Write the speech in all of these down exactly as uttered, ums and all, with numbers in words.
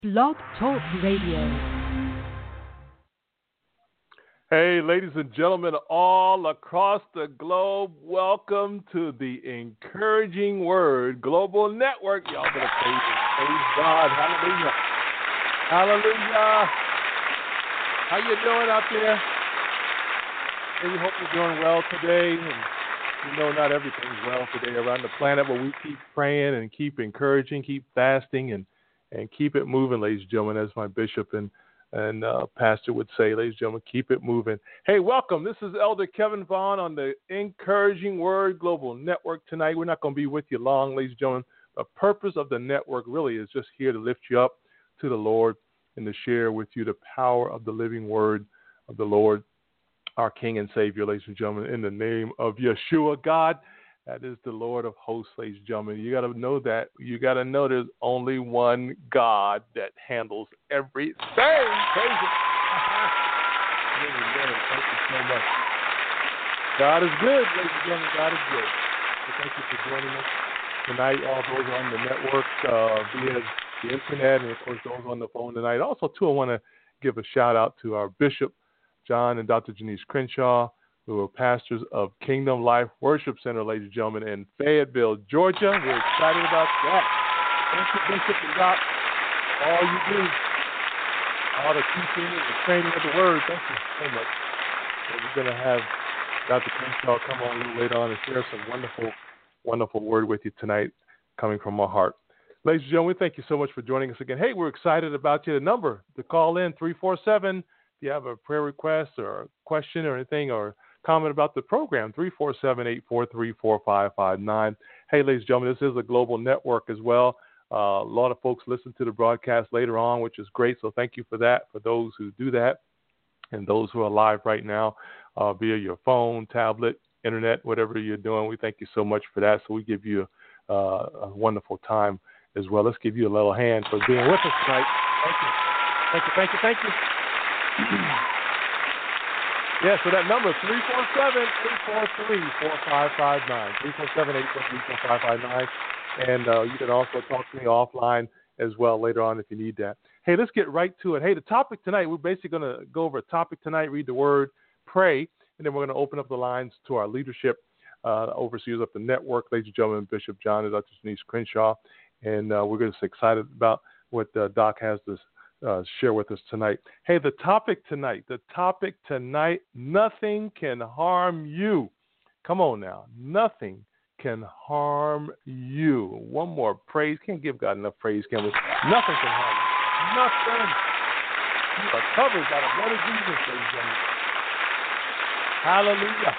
Blog Talk Radio. Hey, ladies and gentlemen, all across the globe, welcome to the Encouraging Word Global Network. Y'all better praise, praise God. Hallelujah. Hallelujah. How you doing out there? Hey, we hope you're doing well today. And you know not everything's well today around the planet, but we keep praying and keep encouraging, keep fasting, and, and keep it moving, ladies and gentlemen, as my bishop and And uh, Pastor would say, ladies and gentlemen, keep it moving. Hey, welcome. This is Elder Kevin Vaughn on the Encouraging Word Global Network tonight. We're not going to be with you long, ladies and gentlemen. The purpose of the network really is just here to lift you up to the Lord and to share with you the power of the living word of the Lord, our King and Savior, ladies and gentlemen, in the name of Yeshua, God. That is the Lord of hosts, ladies and gentlemen. You got to know that. You got to know there's only one God that handles everything. Praise it. Amen. Thank you so much. God is good, ladies and gentlemen. God is good. So thank you for joining us tonight. All those on the network uh, via the internet, and of course those on the phone tonight. Also, too, I want to give a shout out to our Bishop John and Doctor Janice Crenshaw, who are pastors of Kingdom Life Worship Center, ladies and gentlemen, in Fayetteville, Georgia. We're excited about that. Thank you, Bishop and Doc, for all you do, all the teaching and the training of the Word. Thank you so much. And we're going to have Doctor Crenshaw come on a little later on and share some wonderful, wonderful word with you tonight coming from our heart. Ladies and gentlemen, thank you so much for joining us again. Hey, we're excited about you. The number to call in, three four seven, if you have a prayer request or a question or anything, or comment about the program, three four seven, eight four three, four five five nine. Hey, ladies and gentlemen, this is a global network as well. Uh, a lot of folks listen to the broadcast later on, which is great, so thank you for that, for those who do that, and those who are live right now uh, via your phone, tablet, internet, whatever you're doing. We thank you so much for that, so we give you uh, a wonderful time as well. Let's give you a little hand for being with us tonight. Thank you. Thank you, thank you, thank you. Yeah, so that number is three four seven, eight four three, four five five nine, three four seven, eight four three, four five five nine. And uh, you can also talk to me offline as well later on if you need that. Hey, let's get right to it. Hey, the topic tonight, we're basically going to go over a topic tonight, read the word, pray, and then we're going to open up the lines to our leadership, uh, overseers of the network, ladies and gentlemen, Bishop John and Doctor Janice Crenshaw. And uh, we're just excited about what uh, Doc has to Uh, share with us tonight. Hey, the topic tonight, the topic tonight, nothing can harm you. Come on now. Nothing can harm you. One more praise. Can't give God enough praise, can we? Nothing can harm you. Nothing. You are covered by the blood of Jesus, ladies and gentlemen. Hallelujah.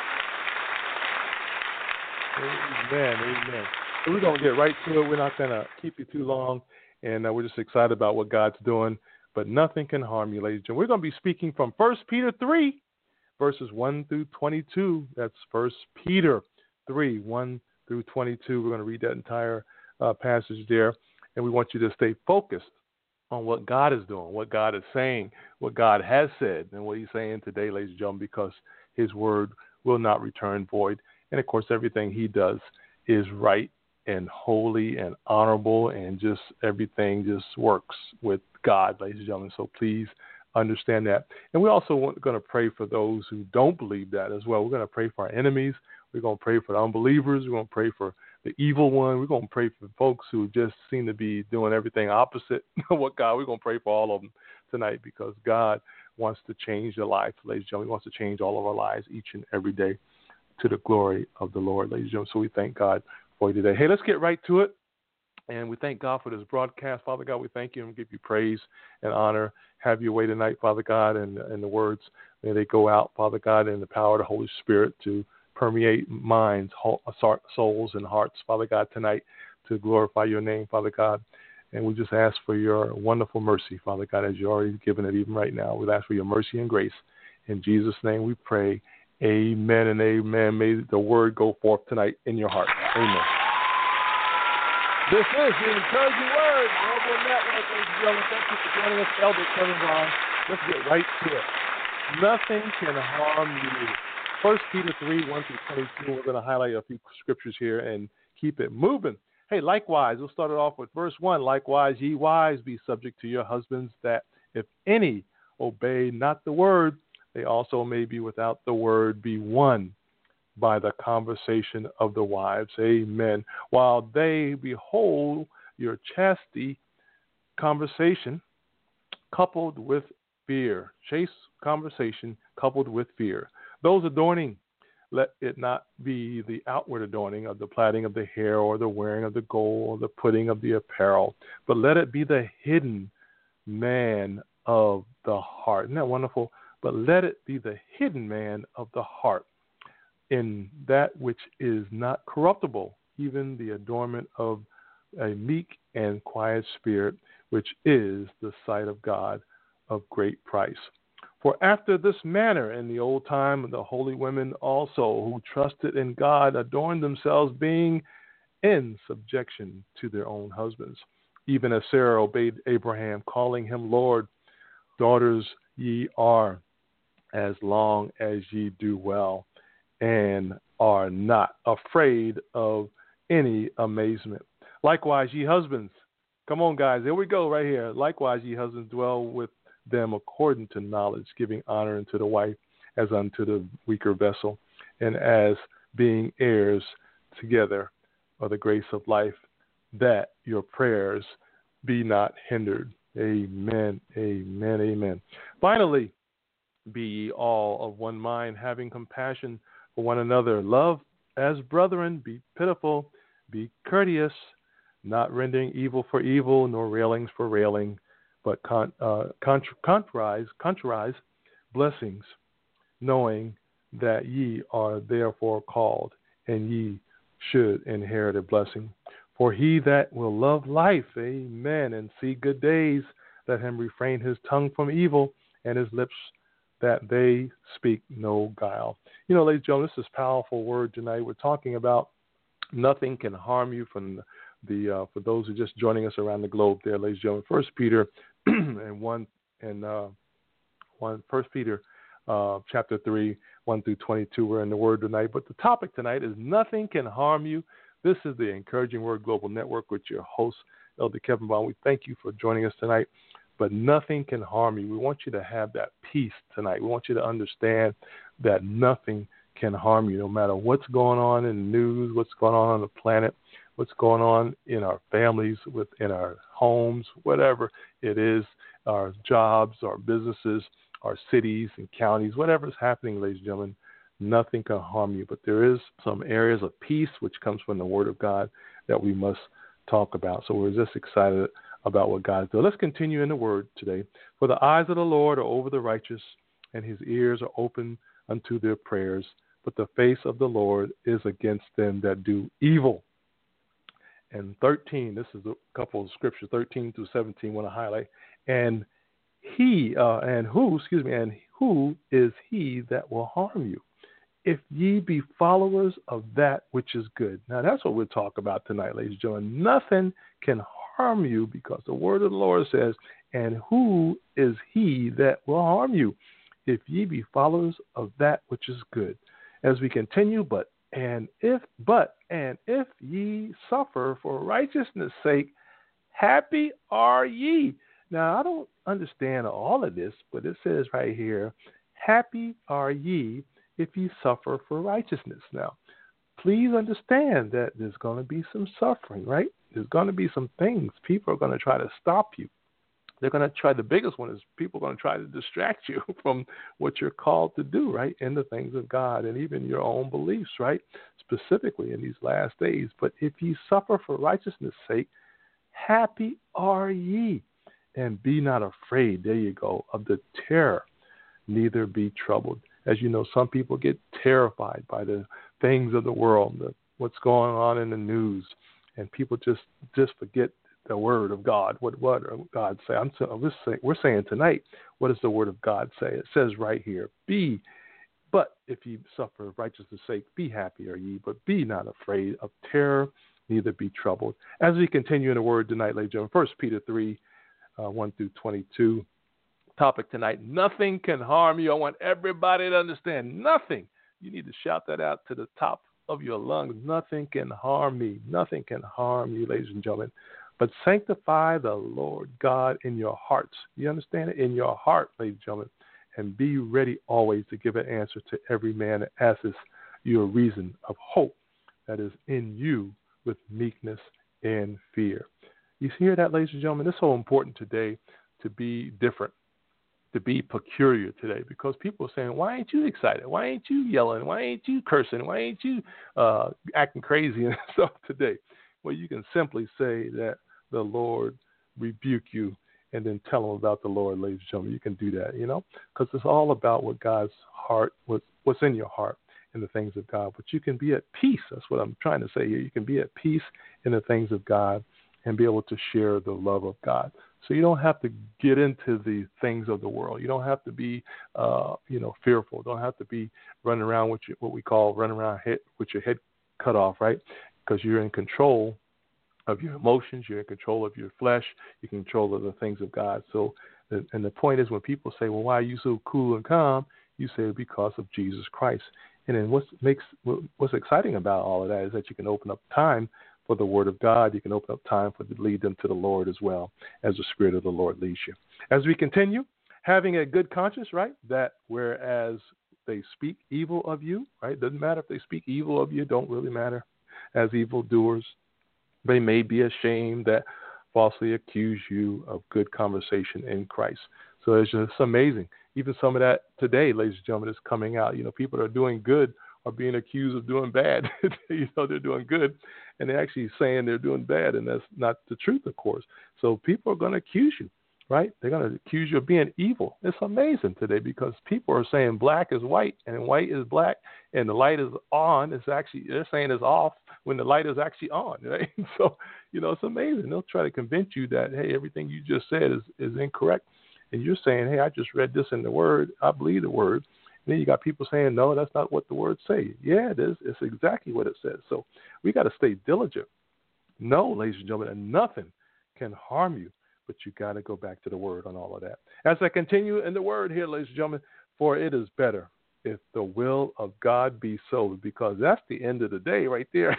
Amen. Amen. So we're going to get right to it. We're not going to keep you too long. And uh, we're just excited about what God's doing. But nothing can harm you, ladies and gentlemen. We're going to be speaking from First Peter three, verses one through twenty-two. That's First Peter three, one through twenty-two. We're going to read that entire uh, passage there. And we want you to stay focused on what God is doing, what God is saying, what God has said, and what he's saying today, ladies and gentlemen, because his word will not return void. And, of course, everything he does is right and holy and honorable, and just everything just works with God, ladies and gentlemen. So please understand that. And we're also going to pray for those who don't believe that as well. We're going to pray for our enemies. We're going to pray for the unbelievers. We're going to pray for the evil one. We're going to pray for folks who just seem to be doing everything opposite of what God. We're going to pray for all of them tonight, because God wants to change their life, ladies and gentlemen. He wants to change all of our lives each and every day to the glory of the Lord, ladies and gentlemen. So we thank God for you today. Hey, let's get right to it. And we thank God for this broadcast. Father God, we thank you and give you praise and honor. Have your way tonight, Father God, and, and the words, may they go out, Father God, in the power of the Holy Spirit to permeate minds, souls, and hearts, Father God, tonight to glorify your name, Father God. And we just ask for your wonderful mercy, Father God, as you're already given it even right now. We ask for your mercy and grace. In Jesus' name we pray. Amen and amen. May the word go forth tonight in your heart. Amen. This is the Encouraging Word Global Network, ladies and gentlemen. Thank you for joining us, Elder Kevin Vaughn. Let's get right to it. Nothing can harm you. First Peter three, one through twenty-two. We're going to highlight a few scriptures here and keep it moving. Hey, likewise, we'll start it off with verse one. Likewise, ye wives, be subject to your husbands, that if any obey not the word, they also may be without the word be won by the conversation of the wives. Amen. While they behold your chastity conversation coupled with fear. Chaste conversation coupled with fear. Those adorning, let it not be the outward adorning of the plaiting of the hair or the wearing of the gold or the putting of the apparel, but let it be the hidden man of the heart. Isn't that wonderful? But let it be the hidden man of the heart, in that which is not corruptible, even the adornment of a meek and quiet spirit, which is the sight of God of great price. For after this manner in the old time, the holy women also who trusted in God adorned themselves, being in subjection to their own husbands, even as Sarah obeyed Abraham, calling him Lord. Daughters ye are, as long as ye do well, and are not afraid of any amazement. Likewise, ye husbands, come on, guys, here we go right here. Likewise, ye husbands, dwell with them according to knowledge, giving honor unto the wife as unto the weaker vessel, and as being heirs together of the grace of life, that your prayers be not hindered. Amen, amen, amen. Finally, be ye all of one mind, having compassion for one another. Love as brethren, be pitiful, be courteous, not rendering evil for evil, nor railings for railing, but con, uh, contra, contrarize, contrarize blessings, knowing that ye are therefore called, and ye should inherit a blessing. For he that will love life, amen, and see good days, let him refrain his tongue from evil, and his lips that they speak no guile. You know, ladies and gentlemen, this is a powerful word tonight. We're talking about nothing can harm you from the The uh, for those who are just joining us around the globe, there, ladies and gentlemen, First Peter and one and uh, one First Peter uh, chapter three, one through twenty-two. We're in the Word tonight, but the topic tonight is nothing can harm you. This is the Encouraging Word Global Network with your host, Elder Kevin Bond. We thank you for joining us tonight. But nothing can harm you. We want you to have that peace tonight. We want you to understand that nothing can harm you, no matter what's going on in the news, what's going on on the planet, what's going on in our families, within our homes, whatever it is, our jobs, our businesses, our cities and counties, whatever is happening, ladies and gentlemen, nothing can harm you. But there is some areas of peace which comes from the Word of God that we must talk about. So we're just excited about what God is doing. Let's continue in the Word today. For the eyes of the Lord are over the righteous, and his ears are open unto their prayers. But the face of the Lord is against them that do evil. And thirteen, this is a couple of scriptures, thirteen through seventeen, I want to highlight. And he, uh, and who, excuse me, and who is he that will harm you, if ye be followers of that which is good? Now, that's what we'll talk about tonight, ladies and gentlemen. Nothing can harm you, because the word of the Lord says, and who is he that will harm you, if ye be followers of that which is good? As we continue, but and if but and if ye suffer for righteousness' sake, happy are ye. Now, I don't understand all of this, but it says right here, happy are ye if ye suffer for righteousness. Now, please understand that there's going to be some suffering, right? There's going to be some things. People are going to try to stop you. They're going to try, the biggest one is people are going to try to distract you from what you're called to do, right, in the things of God and even your own beliefs, right, specifically in these last days. But if ye suffer for righteousness' sake, happy are ye, and be not afraid, there you go, of the terror, neither be troubled. As you know, some people get terrified by the things of the world, the, what's going on in the news, and people just, just forget the word of God. What what God say? I'm, I'm saying, we're saying tonight, what does the word of God say? It says right here, be, but if ye suffer righteousness' sake, be happy are ye, but be not afraid of terror, neither be troubled. As we continue in the word tonight, ladies and gentlemen, First Peter three, uh, one through twenty-two. Topic tonight, nothing can harm you. I want everybody to understand, nothing. You need to shout that out to the top of your lungs. Nothing can harm me. Nothing can harm you, ladies and gentlemen. But sanctify the Lord God in your hearts. You understand it? In your heart, ladies and gentlemen. And be ready always to give an answer to every man that asks you a reason of hope that is in you with meekness and fear. You hear that, ladies and gentlemen? It's so important today to be different, to be peculiar today, because people are saying, why ain't you excited? Why ain't you yelling? Why ain't you cursing? Why ain't you uh, acting crazy and stuff today? Well, you can simply say that the Lord rebuke you and then tell them about the Lord, ladies and gentlemen. You can do that, you know, because it's all about what God's heart, what, what's in your heart in the things of God. But you can be at peace. That's what I'm trying to say here. You can be at peace in the things of God and be able to share the love of God. So you don't have to get into the things of the world. You don't have to be, uh, you know, fearful. Don't have to be running around with your, what we call running around head, with your head cut off, right? Because you're in control of your emotions. You're in control of your flesh. You're in control of the things of God. So, and the point is, when people say, well, why are you so cool and calm? You say, because of Jesus Christ. And then what makes what's exciting about all of that is that you can open up time for the Word of God. You can open up time for to lead them to the Lord as well, as the Spirit of the Lord leads you. As we continue, having a good conscience, right? That whereas they speak evil of you, right? Doesn't matter if they speak evil of you. Don't really matter. As evildoers, they may be ashamed that falsely accuse you of good conversation in Christ. So it's just amazing. Even some of that today, ladies and gentlemen, is coming out. You know, people that are doing good are being accused of doing bad. You know, they're doing good, and they're actually saying they're doing bad, and that's not the truth, of course. So people are going to accuse you, right? They're going to accuse you of being evil. It's amazing today because people are saying black is white and white is black, and the light is on. It's actually, they're saying it's off when the light is actually on, right? So, you know, it's amazing. They'll try to convince you that, hey, everything you just said is, is incorrect. And you're saying, hey, I just read this in the Word. I believe the Word. And then you got people saying, no, that's not what the Word say. Yeah, it is. It's exactly what it says. So we got to stay diligent. No, ladies and gentlemen, and nothing can harm you, but you got to go back to the Word on all of that. As I continue in the Word here, ladies and gentlemen, for it is better if the will of God be so, because that's the end of the day right there.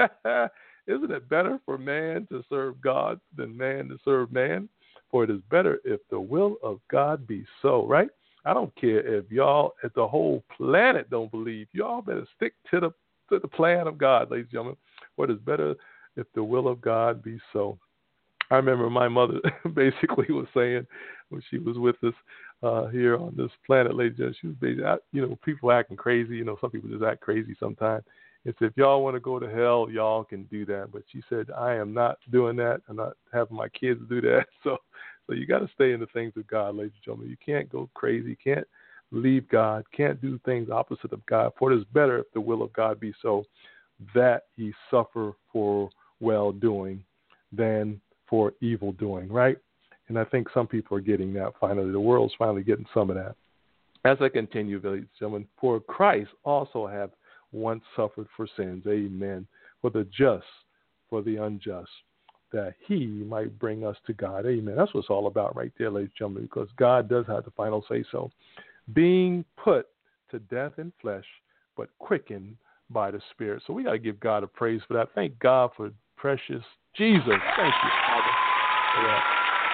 Isn't it better for man to serve God than man to serve man? For it is better if the will of God be so, right? I don't care if y'all, if the whole planet don't believe. Y'all better stick to the to the plan of God, ladies and gentlemen. For it is better if the will of God be so. I remember my mother basically was saying when she was with us uh, here on this planet, ladies and gentlemen, she was basically, you know, people acting crazy. You know, some people just act crazy sometimes. And said, if y'all want to go to hell, y'all can do that. But she said, I am not doing that. I'm not having my kids do that. So so you got to stay in the things of God, ladies and gentlemen. You can't go crazy. You can't leave God. Can't do things opposite of God. For it is better if the will of God be so that ye suffer for well-doing than for evil doing, right? And I think some people are getting that finally. The world's finally getting some of that. As I continue, ladies and gentlemen, for Christ also hath once suffered for sins, amen, for the just, for the unjust, that he might bring us to God, amen. That's what it's all about right there, ladies and gentlemen, because God does have the final say-so. Being put to death in flesh, but quickened by the Spirit. So we got to give God a praise for that. Thank God for precious Jesus. Thank you, Father, for that.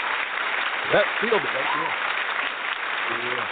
That sealed it right there. Yeah.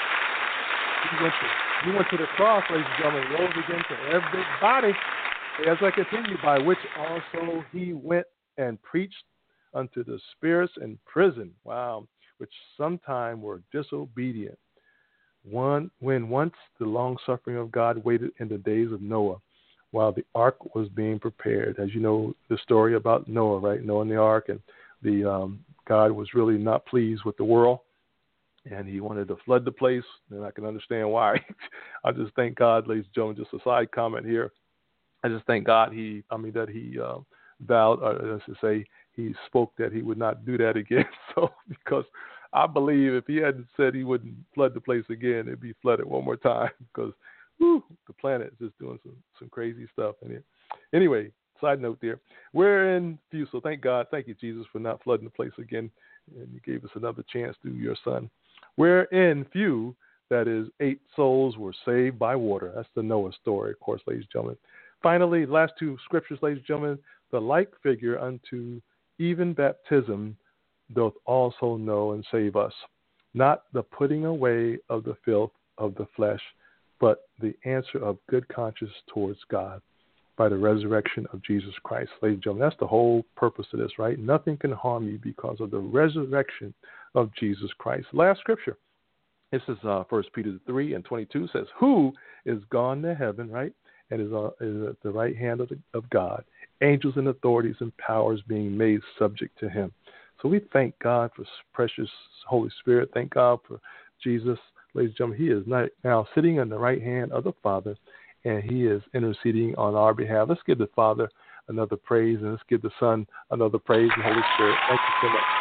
He went to He went to the cross, ladies and gentlemen, rose again to everybody. As I continue, by which also he went and preached unto the spirits in prison, wow, which sometime were disobedient. One, when once the long suffering of God waited in the days of Noah, while the ark was being prepared. As you know, the story about Noah, right? Noah and the ark, and the um, God was really not pleased with the world. And he wanted to flood the place, and I can understand why. I just thank God, ladies and gentlemen, just a side comment here. I just thank God he, I mean, that he uh, vowed, or as to say, he spoke that he would not do that again. So, because I believe if he hadn't said he wouldn't flood the place again, it'd be flooded one more time because whew, the planet is just doing some, some crazy stuff in it. Anyway, side note there. We're in few, so thank God. Thank you, Jesus, for not flooding the place again. And you gave us another chance through your son. Wherein few, that is, eight souls were saved by water. That's the Noah story, of course, ladies and gentlemen. finally, last two scriptures, ladies and gentlemen, the like figure unto even baptism doth also know and save us, not the putting away of the filth of the flesh, but the answer of good conscience towards God by the resurrection of Jesus Christ. Ladies and gentlemen, that's the whole purpose of this, right? Nothing can harm you because of the resurrection of Jesus Christ. Last scripture. This is uh, First Peter three and twenty-two says, who is gone to heaven, right, and is, uh, is at the right hand of, the, of God, angels and authorities and powers being made subject to him. So we thank God for precious Holy Spirit. Thank God for Jesus. Ladies and gentlemen, he is not, now sitting on the right hand of the Father, and he is interceding on our behalf. Let's give the Father another praise, and let's give the Son another praise, and Holy Spirit. Thank you so much.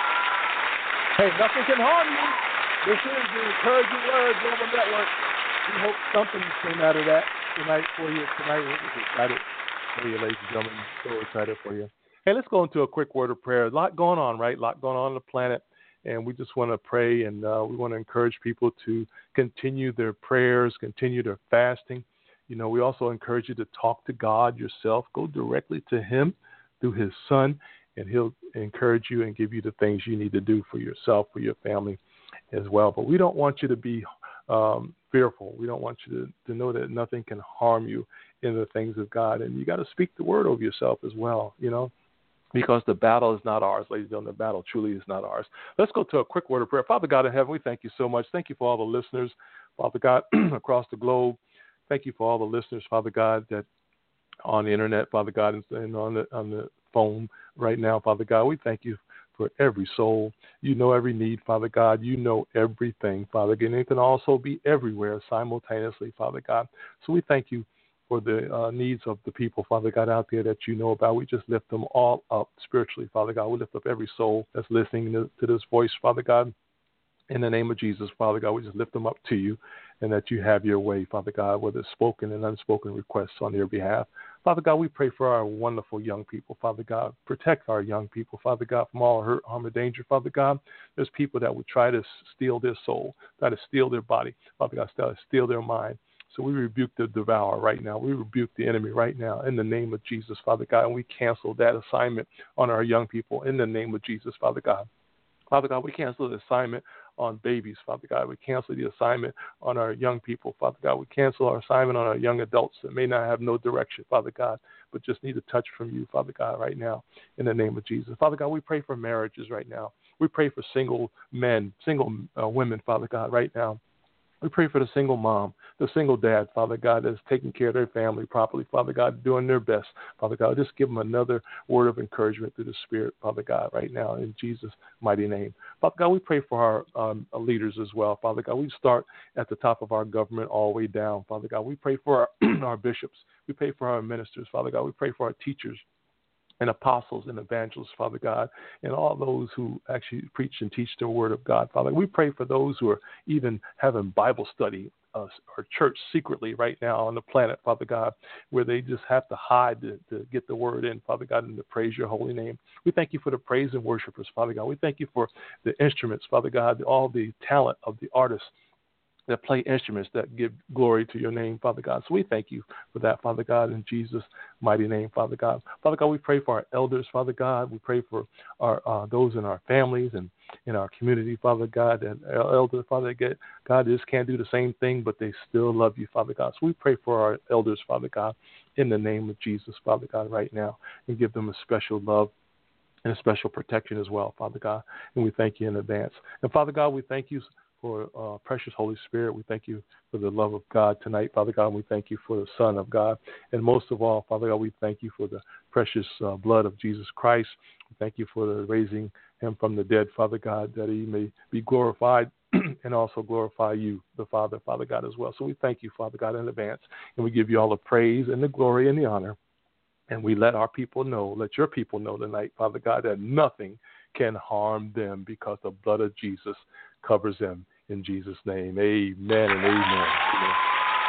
Hey, nothing can harm you. This is the Encouraging Word Global Network. We hope something came out of that tonight for you. Tonight, we're just excited for you, ladies and gentlemen. So excited for you. Hey, let's go into a quick word of prayer. A lot going on, right? A lot going on on the planet. And we just want to pray, and uh, we want to encourage people to continue their prayers, continue their fasting. You know, we also encourage you to talk to God yourself. Go directly to him through his Son, and he'll encourage you and give you the things you need to do for yourself, for your family as well. But we don't want you to be um, fearful. We don't want you to, to know that nothing can harm you in the things of God. And you got to speak the word over yourself as well, you know, because the battle is not ours, ladies and gentlemen. The battle truly is not ours. Let's go to a quick word of prayer. Father God in heaven, we thank you so much. Thank you for all the listeners, Father God, across the globe. Thank you for all the listeners, Father God, that on the internet, Father God, and on the on the phone right now, Father God. We thank you for every soul. You know every need, Father God. You know everything, Father God. And it can also be everywhere simultaneously, Father God. So we thank you for the uh, needs of the people, Father God, out there that you know about. We just lift them all up spiritually, Father God. We lift up every soul that's listening to, to this voice, Father God. In the name of Jesus, Father God, we just lift them up to you, and that you have your way, Father God, whether it's spoken and unspoken requests on their behalf. Father God, we pray for our wonderful young people, Father God. Protect our young people, Father God, from all hurt, harm, or danger, Father God. There's people that would try to steal their soul, try to steal their body, Father God, try to steal their mind. So we rebuke the devourer right now. We rebuke the enemy right now in the name of Jesus, Father God, and we cancel that assignment on our young people in the name of Jesus, Father God. Father God, we cancel the assignment on babies, Father God. We cancel the assignment on our young people, Father God. We cancel our assignment on our young adults that may not have no direction, Father God, but just need a touch from you, Father God, right now, in the name of Jesus. Father God, we pray for marriages right now. We pray for single men, single uh, women, Father God, right now. We pray for the single mom, the single dad, Father God, that's taking care of their family properly, Father God, doing their best. Father God, just give them another word of encouragement through the Spirit, Father God, right now, in Jesus' mighty name. Father God, we pray for our um, leaders as well, Father God. We start at the top of our government all the way down, Father God. We pray for our, our bishops. We pray for our ministers, Father God. We pray for our teachers and apostles and evangelists, Father God, and all those who actually preach and teach the word of God, Father. We pray for those who are even having Bible study uh, or church secretly right now on the planet, Father God, where they just have to hide to, to get the word in, Father God, and to praise your holy name. We thank you for the praise and worshipers, Father God. We thank you for the instruments, Father God, all the talent of the artists that play instruments that give glory to your name, Father God. So we thank you for that, Father God, in Jesus' mighty name, Father God. Father God, we pray for our elders, Father God. We pray for our uh, those in our families and in our community, Father God, and our elders, Father God. God just can't do the same thing, but they still love you, Father God. So we pray for our elders, Father God, in the name of Jesus, Father God, right now, and give them a special love and a special protection as well, Father God. And we thank you in advance. And Father God, we thank you for uh, precious Holy Spirit. We thank you for the love of God tonight, Father God. And we thank you for the Son of God. And most of all, Father God, we thank you for the precious uh, blood of Jesus Christ. We thank you for the raising him from the dead, Father God, that he may be glorified and also glorify you, the Father, Father God, as well. So we thank you, Father God, in advance. And we give you all the praise and the glory and the honor. And we let our people know, let your people know tonight, Father God, that nothing can harm them because the blood of Jesus covers them. In Jesus' name, amen and amen. Amen.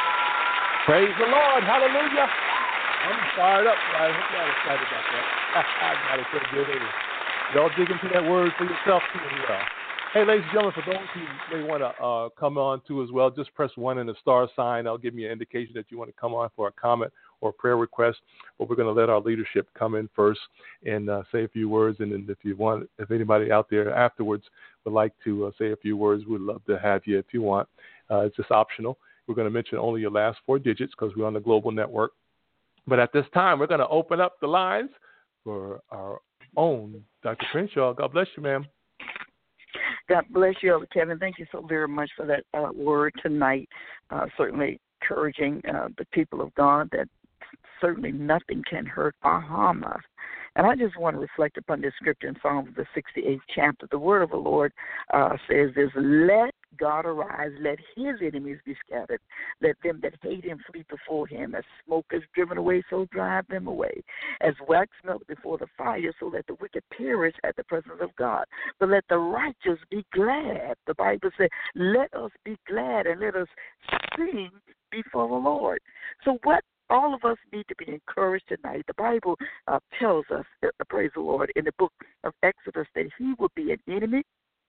Praise the Lord. Hallelujah. I'm fired up. I hope y'all excited about that. God is so good. Y'all dig into that word for yourself too as well. Hey, ladies and gentlemen, for those who may want to uh, come on too as well, just press one and the star sign. That'll give me an indication that you want to come on for a comment or prayer request. But we're going to let our leadership come in first and uh, say a few words. And then if you want, if anybody out there afterwards would like to uh, say a few words, we'd love to have you if you want. Uh, it's just optional. We're going to mention only your last four digits because we're on the global network. But at this time, we're going to open up the lines for our own Doctor Crenshaw. God bless you, ma'am. God bless you, Elder Kevin. Thank you so very much for that uh, word tonight. Uh, certainly encouraging uh, the people of God that certainly nothing can hurt or harm us. And I just want to reflect upon this scripture in Psalms, the sixty-eighth chapter. The word of the Lord uh, says this: let God arise, let his enemies be scattered. Let them that hate him flee before him. As smoke is driven away, so drive them away. As wax melt before the fire, so let the wicked perish at the presence of God. But let the righteous be glad. The Bible says, let us be glad and let us sing before the Lord. So what all of us need to be encouraged tonight. The Bible uh, tells us, uh, praise the Lord, in the book of Exodus that he will be an enemy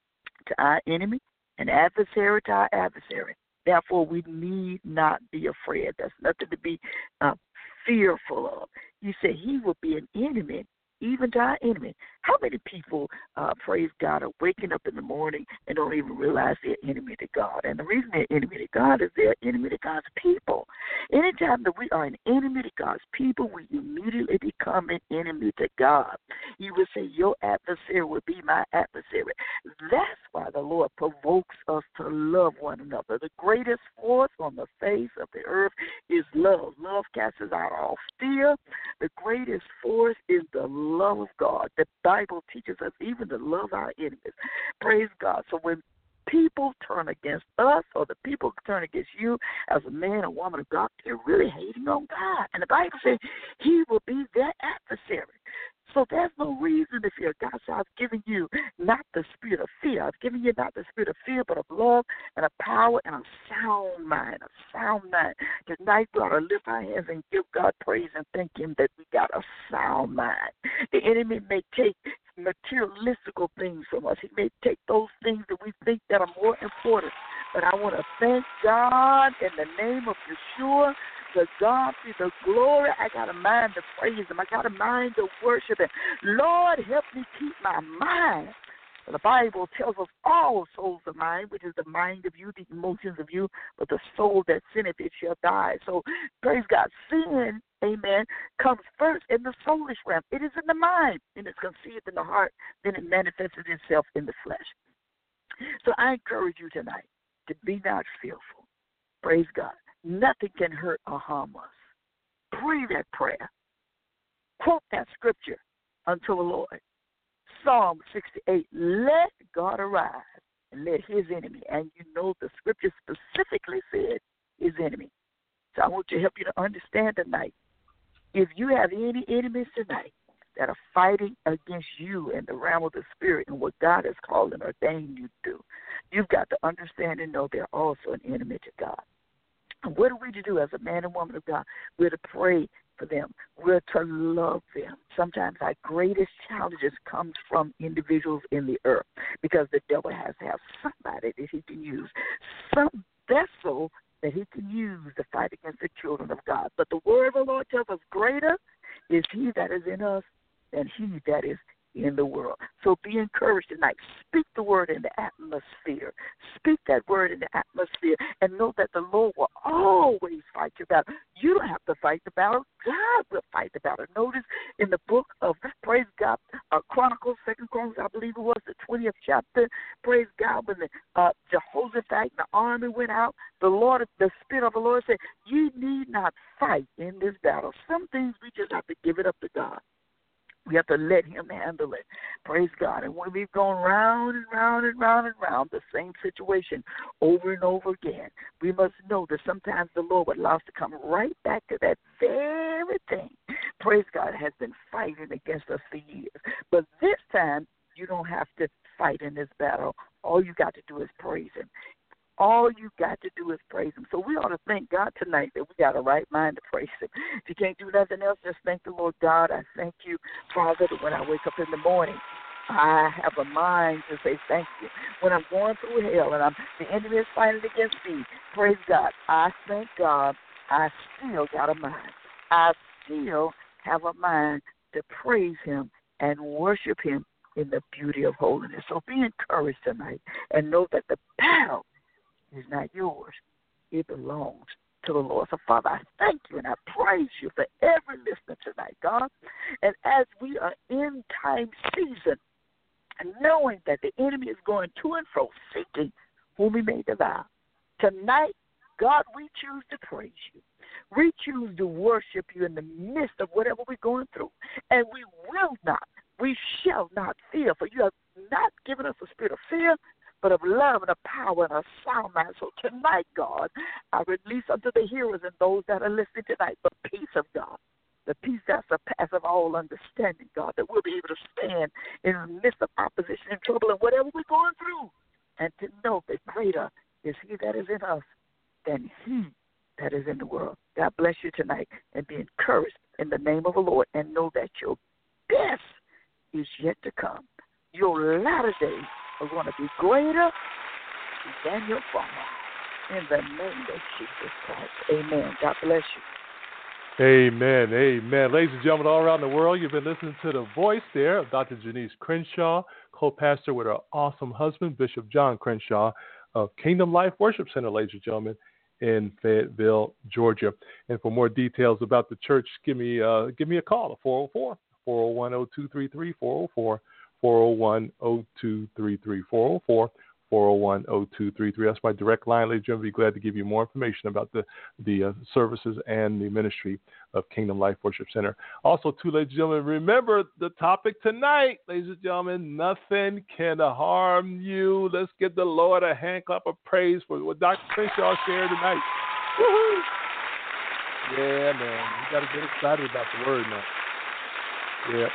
to our enemy, an adversary to our adversary. Therefore, we need not be afraid. There's nothing to be uh, fearful of. You say he will be an enemy even to our enemy. How many people, uh, praise God, are waking up in the morning and don't even realize they're enemy to God? And the reason they're enemy to God is they're enemy to God's people. Anytime that we are an enemy to God's people, we immediately become an enemy to God. You would say, your adversary will be my adversary. That's why the Lord provokes us to love one another. The greatest force on the face of the earth is love. Love casts out all fear. The greatest force is the love of God. The Bible teaches us even to love our enemies. Praise God. So when people turn against us or the people turn against you as a man or woman of God, they're really hating on God. And the Bible says he will be their adversary. So there's no reason to fear. God said, I've given you not the spirit of fear. I've given you not the spirit of fear, but of love and of power and a sound mind, a sound mind. Tonight we ought to lift our hands and give God praise and thank him that we got a sound mind. The enemy may take materialistical things from us. He may take those things that we think that are more important. But I want to thank God in the name of Yeshua. To God be the glory. I got a mind to praise him. I got a mind to worship him. Lord, help me keep my mind. The Bible tells us all souls are mine, which is the mind of you, the emotions of you, but the soul that sinneth, it shall die. So, praise God. Sin, amen, comes first in the soulish realm. It is in the mind, and it's conceived in the heart, then it manifests itself in the flesh. So I encourage you tonight to be not fearful. Praise God. Nothing can hurt or harm us. Pray that prayer. Quote that scripture unto the Lord. Psalm sixty-eight, let God arise and let his enemy, and you know the scripture specifically said his enemy. So I want to help you to understand tonight, if you have any enemies tonight that are fighting against you in the realm of the spirit and what God has called and ordained you to do, you've got to understand and know they're also an enemy to God. And what are we to do as a man and woman of God? We're to pray for them. We're to love them. Sometimes our greatest challenges come from individuals in the earth because the devil has to have somebody that he can use, some vessel that he can use to fight against the children of God. But the word of the Lord tells us greater is he that is in us than he that is in the world. So be encouraged tonight. Speak the word in the atmosphere. Speak that word in the atmosphere and know that the Lord will always fight your battle. You don't have to fight the battle. God will fight the battle. Notice in the book of, praise God, uh, Chronicles, Second Chronicles, I believe it was the twentieth chapter, praise God, when the uh, Jehoshaphat and the army went out, the Lord, the Spirit of the Lord said, you need not fight in this battle. Some things we just have to give it up to God. We have to let him handle it. Praise God. And when we've gone round and round and round and round the same situation over and over again, we must know that sometimes the Lord would allow us to come right back to that very thing. Praise God, has been fighting against us for years. But this time, you don't have to fight in this battle. All you got to do is praise him. All you got to do is praise him. So we ought to thank God tonight that we got a right mind to praise him. If you can't do nothing else, just thank the Lord God. I thank you, Father, that when I wake up in the morning, I have a mind to say thank you. When I'm going through hell and I'm, the enemy is fighting against me, praise God, I thank God I still got a mind. I still have a mind to praise him and worship him in the beauty of holiness. So be encouraged tonight and know that the battle is not yours. It belongs to the Lord. So, Father, I thank you and I praise you for every listener tonight, God. And as we are in time season, and knowing that the enemy is going to and fro, seeking whom he may devour, tonight, God, we choose to praise you. We choose to worship you in the midst of whatever we're going through. And we will not, we shall not fear, for you have not given us a spirit of fear, but of love and of power and a sound mind. So tonight, God, I release unto the hearers and those that are listening tonight the peace of God, the peace that surpasses all understanding, God, that we'll be able to stand in the midst of opposition and trouble and whatever we're going through, and to know that greater is he that is in us than he that is in the world. God bless you tonight, and be encouraged in the name of the Lord, and know that your best is yet to come. Your latter days are going to be greater than your former. In the name of Jesus Christ, amen. God bless you. Amen, amen. Ladies and gentlemen, all around the world, you've been listening to the voice there of Doctor Janice Crenshaw, co-pastor with her awesome husband, Bishop John Crenshaw of Kingdom Life Worship Center, ladies and gentlemen, in Fayetteville, Georgia. And for more details about the church, give me uh, give me a call at four oh four, four oh one, oh two three three, four oh four, four oh one, oh two three three, four oh four, four oh one, oh two three three. That's my direct line, ladies and gentlemen. I'll be glad to give you more information about the, the uh, services and the ministry of Kingdom Life Worship Center. Also, too, ladies and gentlemen, remember the topic tonight, ladies and gentlemen, nothing can harm you. Let's give the Lord a hand clap of praise for what Doctor Crenshaw shared tonight. Woo-hoo! Yeah, man. You got to get excited about the word now. Yeah.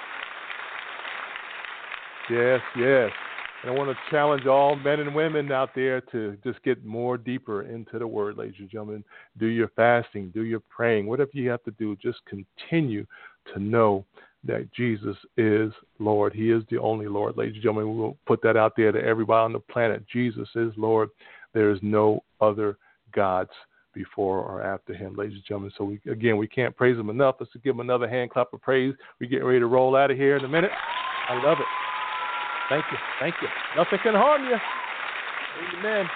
Yes, yes. And I want to challenge all men and women out there to just get more deeper into the word, ladies and gentlemen. Do your fasting, do your praying, whatever you have to do, just continue to know that Jesus is Lord. He is the only Lord, ladies and gentlemen. We will put that out there to everybody on the planet. Jesus is Lord. There is no other gods before or after him, ladies and gentlemen. So, we, again, we can't praise him enough. Let's give him another hand clap of praise. We're getting ready to roll out of here in a minute. I love it. Thank you. Thank you. Nothing can harm you. Amen.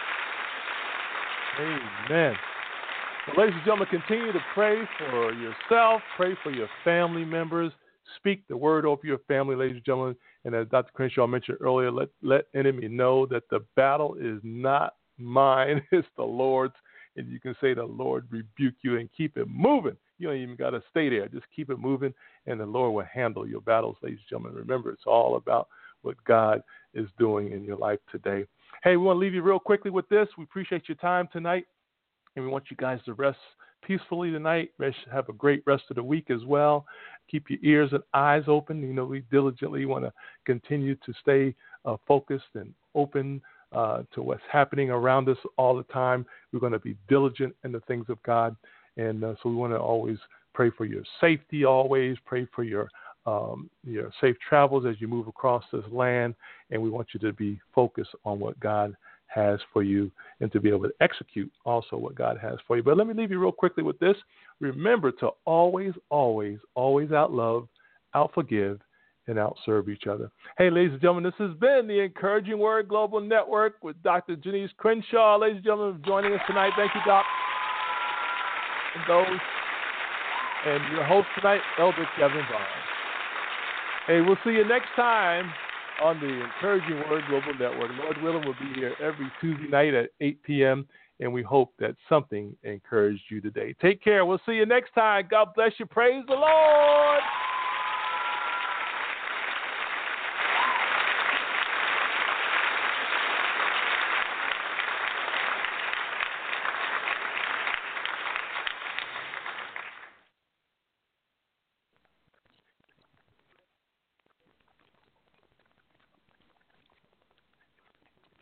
Amen. Well, ladies and gentlemen, continue to pray for yourself. Pray for your family members. Speak the word over your family, ladies and gentlemen. And as Doctor Crenshaw mentioned earlier, let, let enemy know that the battle is not mine. It's the Lord's. And you can say the Lord rebuke you and keep it moving. You don't even got to stay there. Just keep it moving, and the Lord will handle your battles, ladies and gentlemen. Remember, it's all about what God is doing in your life today. Hey, we want to leave you real quickly with this. We appreciate your time tonight, and we want you guys to rest peacefully tonight. Have a great rest of the week as well. Keep your ears and eyes open. You know, we diligently want to continue to stay uh, focused and open uh, to what's happening around us all the time. We're going to be diligent in the things of God, and uh, so we want to always pray for your safety, always pray for your Um, your safe travels as you move across this land, and we want you to be focused on what God has for you and to be able to execute also what God has for you. But let me leave you real quickly with this. Remember to always, always, always outlove, outforgive, and outserve each other. Hey, ladies and gentlemen, this has been the Encouraging Word Global Network with Doctor Janice Crenshaw. Ladies and gentlemen, for joining us tonight. Thank you, Doc. And those, and your host tonight, Elder Kevin Barnes. Hey, we'll see you next time on the Encouraging Word Global Network. Lord willing, we'll be here every Tuesday night at eight p.m., and we hope that something encouraged you today. Take care. We'll see you next time. God bless you. Praise the Lord.